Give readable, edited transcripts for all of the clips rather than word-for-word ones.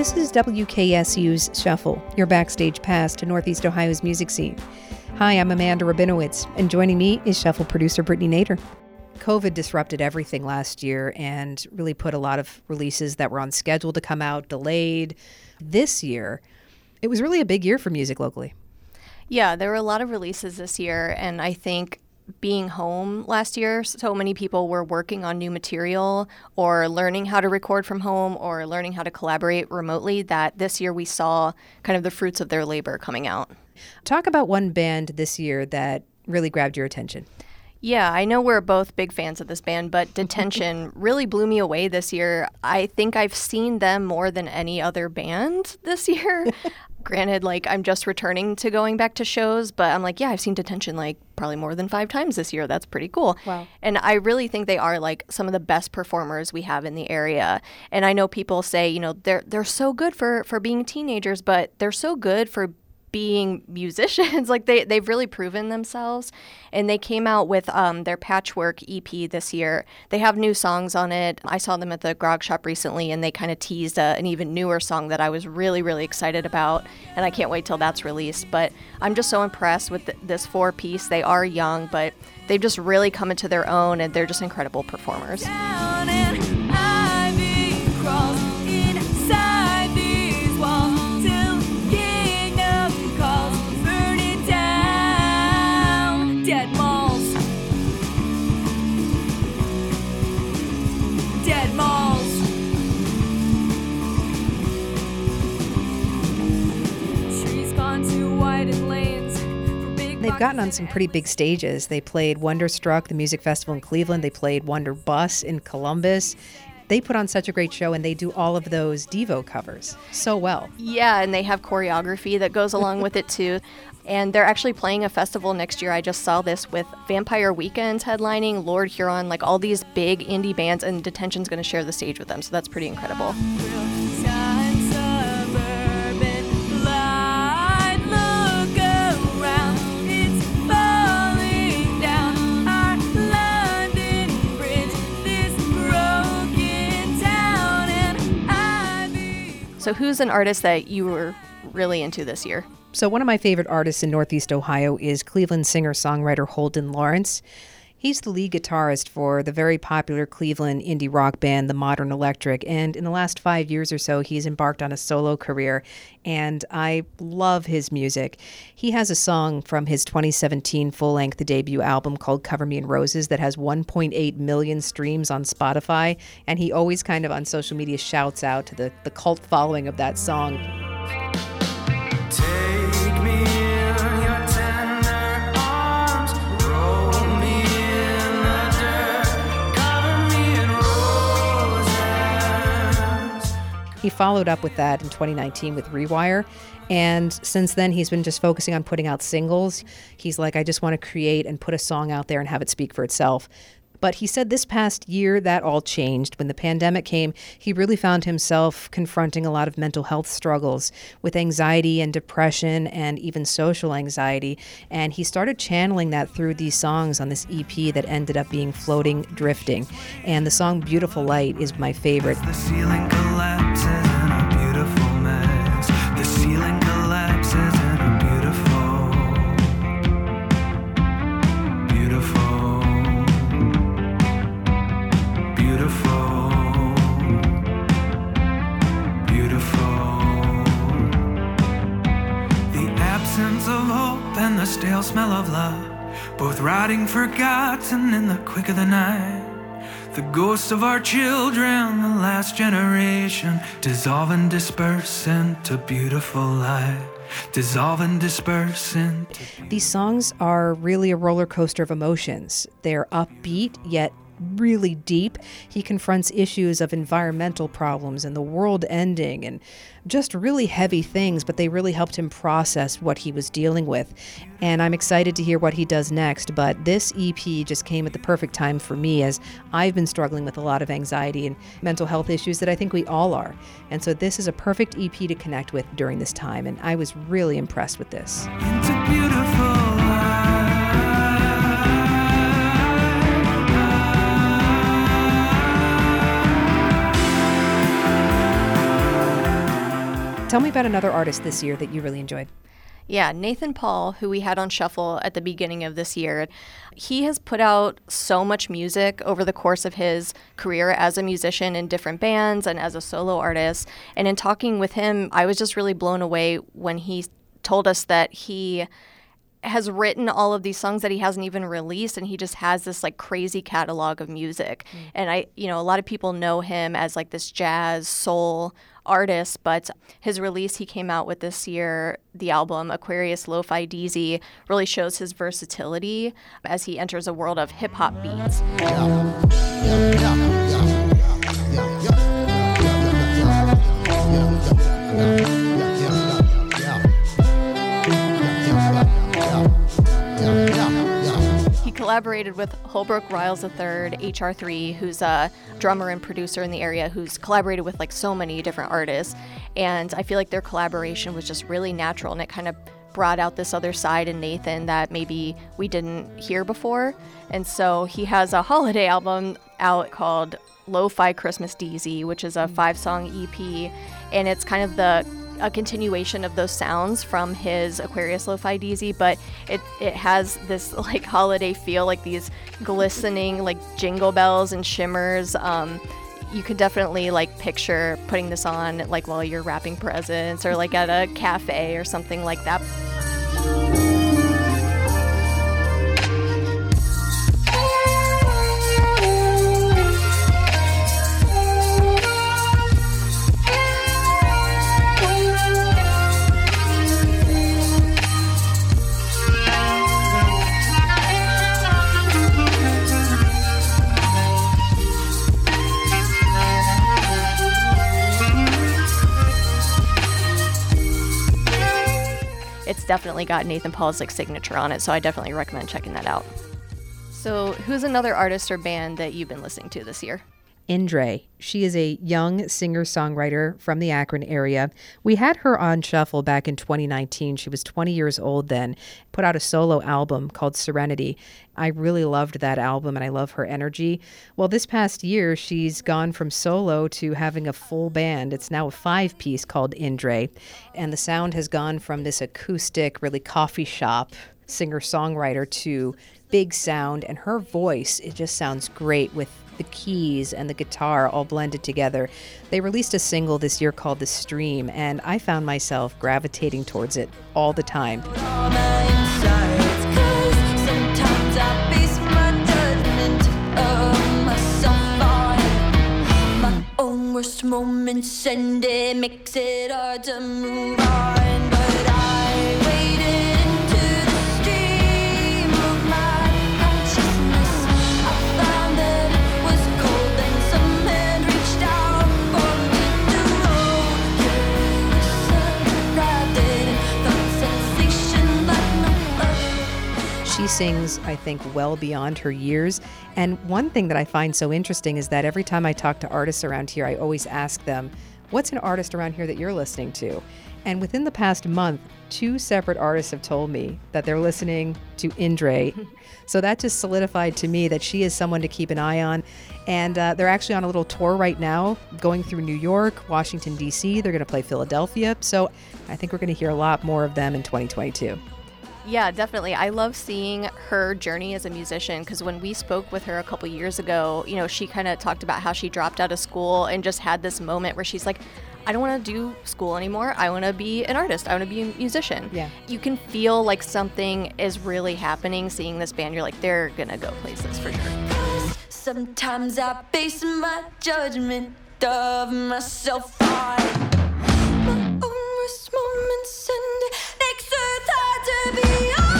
This is WKSU's Shuffle, your backstage pass to Northeast Ohio's music scene. Hi, I'm Amanda Rabinowitz, and joining me is Shuffle producer Brittany Nader. COVID disrupted everything last year and really put a lot of releases that were on schedule to come out delayed. This year, it was really a big year for music locally. Yeah, there were a lot of releases this year, and I think being home last year, so many people were working on new material or learning how to record from home or learning how to collaborate remotely, that this year we saw kind of the fruits of their labor coming out. Talk about one band this year that really grabbed your attention. Yeah, I know we're both big fans of this band, but Detention really blew me away this year. I think I've seen them more than any other band this year. Granted, I'm just returning to going back to shows, but I'm I've seen Detention probably more than 5 times this year. That's pretty cool. Wow. And I really think they are some of the best performers we have in the area. And I know people say, they're so good for being teenagers, but they're so good for being musicians. They've really proven themselves. And they came out with their Patchwork EP this year. They have new songs on it. I saw them at the Grog Shop recently, and they kind of teased an even newer song that I was really, really excited about. And I can't wait till that's released. But I'm just so impressed with this 4-piece. They are young, but they've just really come into their own, and they're just incredible performers. Down and ivy crawls inside these walls till kingdom calls, burn it down. Dead malls. Dead malls. Trees gone to widen lanes. They've gotten on some pretty big stages. They played Wonderstruck, the music festival in Cleveland. They played Wonder Bus in Columbus. They put on such a great show, and they do all of those Devo covers so well. Yeah, and they have choreography that goes along with it too. And they're actually playing a festival next year. I just saw this with Vampire Weekends headlining, Lord Huron, all these big indie bands, and Detention's going to share the stage with them. So that's pretty incredible. So who's an artist that you were really into this year? So one of my favorite artists in Northeast Ohio is Cleveland singer-songwriter Holden Lawrence. He's the lead guitarist for the very popular Cleveland indie rock band, The Modern Electric, and in the last 5 years or so, he's embarked on a solo career, and I love his music. He has a song from his 2017 full-length debut album called Cover Me in Roses that has 1.8 million streams on Spotify, and he always kind of on social media shouts out to the cult following of that song. Take me in your tender arms, roll me in the dirt, cover me in roses. He followed up with that in 2019 with Rewire, and since then he's been just focusing on putting out singles. He's I just want to create and put a song out there and have it speak for itself. But he said this past year that all changed. When the pandemic came, he really found himself confronting a lot of mental health struggles with anxiety and depression and even social anxiety. And he started channeling that through these songs on this EP that ended up being Floating Drifting. And the song Beautiful Light is my favorite. The ceiling collapses in a beautiful mess. The ceiling collapses in a beautiful, beautiful. Beautiful, beautiful. The absence of hope and the stale smell of love, both rotting forgotten in the quick of the night. The ghosts of our children, the last generation, dissolve and disperse into beautiful light. Dissolve and disperse into... These songs are really a roller coaster of emotions. They're upbeat, yet really deep. He confronts issues of environmental problems and the world ending and just really heavy things, but they really helped him process what he was dealing with. And I'm excited to hear what he does next, but this EP just came at the perfect time for me, as I've been struggling with a lot of anxiety and mental health issues that I think we all are. And so this is a perfect EP to connect with during this time, and I was really impressed with this. into beautiful light. Tell me about another artist this year that you really enjoyed. Yeah, Nathan Paul, who we had on Shuffle at the beginning of this year, he has put out so much music over the course of his career as a musician in different bands and as a solo artist. And in talking with him, I was just really blown away when he told us that he has written all of these songs that he hasn't even released, and he just has this like crazy catalog of music. And a lot of people know him as like this jazz soul artist, but his release he came out with this year, the album Aquarius Lo-Fi DZ, really shows his versatility as he enters a world of hip hop beats. He collaborated with Holbrook Riles III, HR3, who's a drummer and producer in the area who's collaborated with like so many different artists. And I feel like their collaboration was just really natural, and it kind of brought out this other side in Nathan that maybe we didn't hear before. And so he has a holiday album out called Lo-Fi Christmas DZ, which is a 5-song EP, and it's kind of a continuation of those sounds from his Aquarius Lo-Fi DZ, but it has this like holiday feel, like these glistening like jingle bells and shimmers. You could definitely like picture putting this on like while you're wrapping presents or like at a cafe or something like that. It's definitely got Nathan Paul's like signature on it, so I definitely recommend checking that out. So who's another artist or band that you've been listening to this year? Indre. She is a young singer-songwriter from the Akron area. We had her on Shuffle back in 2019. She was 20 years old then, put out a solo album called Serenity. I really loved that album, and I love her energy. Well, this past year, she's gone from solo to having a full band. It's now a 5-piece called Indre, and the sound has gone from this acoustic, really coffee shop singer-songwriter to big sound, and her voice, it just sounds great with the keys and the guitar all blended together. They released a single this year called The Stream, and I found myself gravitating towards it all the time. Worst moments and it makes it hard to move on, but I waded into the stream of my consciousness. I found that it was cold and some hand reached out for me to hold. Curious, grabbed it and felt sensation like no other. She sings, I think, well beyond her years. And one thing that I find so interesting is that every time I talk to artists around here, I always ask them, what's an artist around here that you're listening to? And within the past month, 2 separate artists have told me that they're listening to Indre. So that just solidified to me that she is someone to keep an eye on. And they're actually on a little tour right now, going through New York, Washington, D.C. They're going to play Philadelphia. So I think we're going to hear a lot more of them in 2022. Yeah, definitely. I love seeing her journey as a musician, because when we spoke with her a couple years ago, she kind of talked about how she dropped out of school and just had this moment where she's like, I don't want to do school anymore. I want to be an artist. I want to be a musician. Yeah. You can feel like something is really happening seeing this band. You're like, they're going to go places for sure. Sometimes I base my judgment of myself on my own worst moments, and it makes it hard to be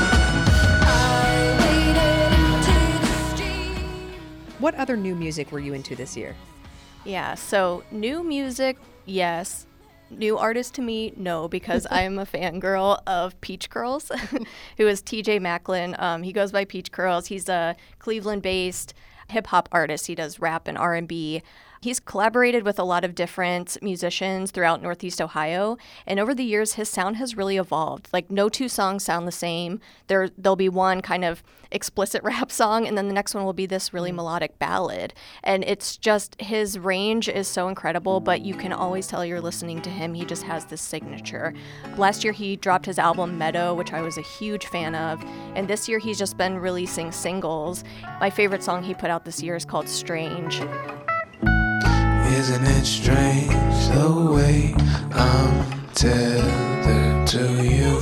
What other new music were you into this year? Yeah, so new music, yes. New artist to me, no, because I'm a fangirl of Peach Curls, who is TJ Macklin. He goes by Peach Curls. He's a Cleveland-based hip-hop artist. He does rap and R&B. He's collaborated with a lot of different musicians throughout Northeast Ohio, and over the years, his sound has really evolved. Like, no two songs sound the same. There'll be one kind of explicit rap song, and then the next one will be this really melodic ballad. And it's just, his range is so incredible, but you can always tell you're listening to him. He just has this signature. Last year, he dropped his album Meadow, which I was a huge fan of, and this year he's just been releasing singles. My favorite song he put out this year is called Strange. Isn't it strange the way I'm tethered to you?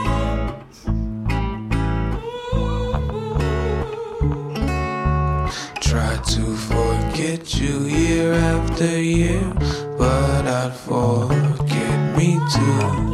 Try to forget you year after year, but I'd forget me too.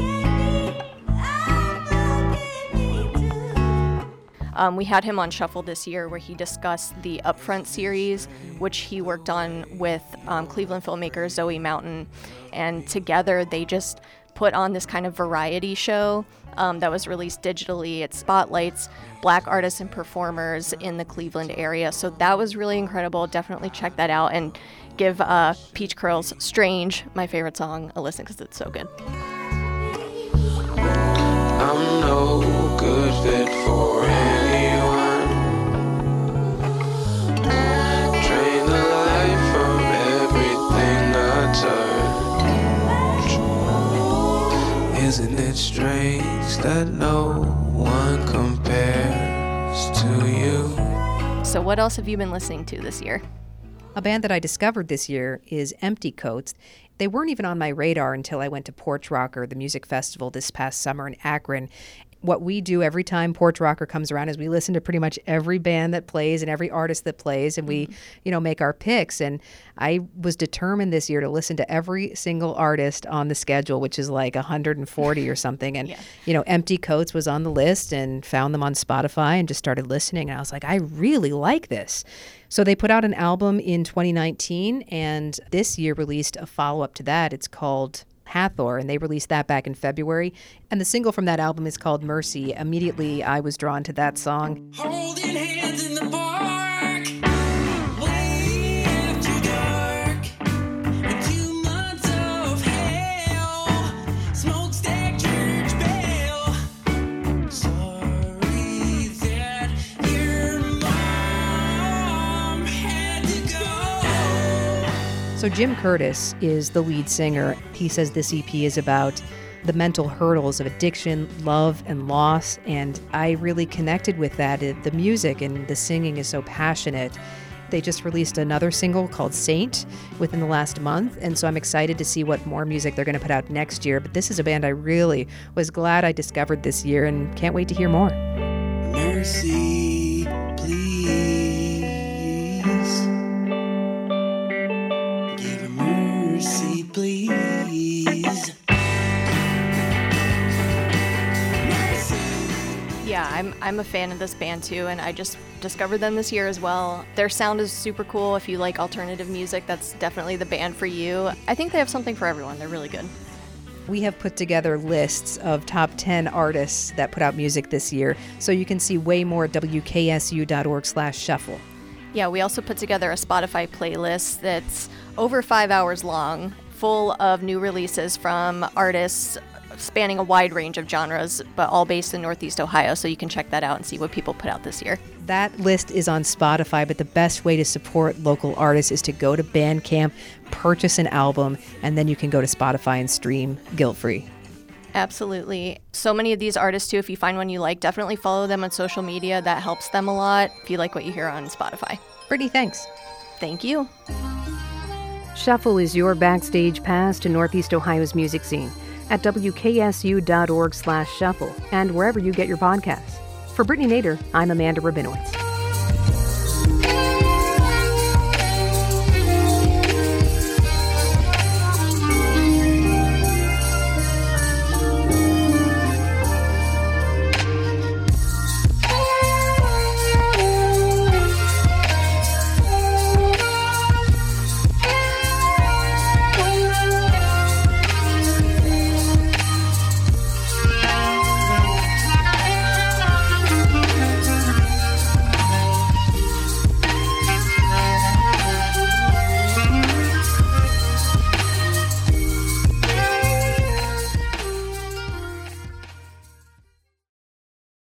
We had him on Shuffle this year where he discussed the Upfront series, which he worked on with Cleveland filmmaker Zoe Mountain. And together they just put on this kind of variety show that was released digitally. It spotlights Black artists and performers in the Cleveland area. So that was really incredible. Definitely check that out and give Peach Curl's Strange, my favorite song, a listen because it's so good. I'm no good fit for anyone. Drain the life from everything I touch. Isn't it strange that no one compares to you? So what else have you been listening to this year? A band that I discovered this year is Empty Coats. They weren't even on my radar until I went to Porch Rocker, the music festival this past summer in Akron. What we do every time Porch Rocker comes around is we listen to pretty much every band that plays and every artist that plays, and we, make our picks. And I was determined this year to listen to every single artist on the schedule, which is like 140 or something. And, Empty Coats was on the list, and found them on Spotify and just started listening. And I was like, I really like this. So they put out an album in 2019, and this year released a follow-up to that. It's called Hathor, and they released that back in February. And the single from that album is called Mercy. Immediately, I was drawn to that song. Holding hands in the park, way after dark. 2 months of hell, smokestack church bell. Sorry that your mom had to go. So Jim Curtis is the lead singer. He says this EP is about the mental hurdles of addiction, love, and loss, and I really connected with that. The music and the singing is so passionate. They just released another single called Saint within the last month, and so I'm excited to see what more music they're going to put out next year. But this is a band I really was glad I discovered this year and can't wait to hear more. Mercy, please. Give her mercy, please. Yeah, I'm a fan of this band too, and I just discovered them this year as well. Their sound is super cool. If you like alternative music, that's definitely the band for you. I think they have something for everyone. They're really good. We have put together lists of top 10 artists that put out music this year, so you can see way more at wksu.org/shuffle. Yeah, we also put together a Spotify playlist that's over 5 hours long, full of new releases from artists spanning a wide range of genres, but all based in Northeast Ohio, so you can check that out and see what people put out this year. That list is on Spotify, but the best way to support local artists is to go to Bandcamp, purchase an album, and then you can go to Spotify and stream guilt-free. Absolutely. So many of these artists, too, if you find one you like, definitely follow them on social media. That helps them a lot if you like what you hear on Spotify. Brittany, thanks. Thank you. Shuffle is your backstage pass to Northeast Ohio's music scene at wksu.org/shuffle and wherever you get your podcasts. For Brittany Nader, I'm Amanda Rabinowitz.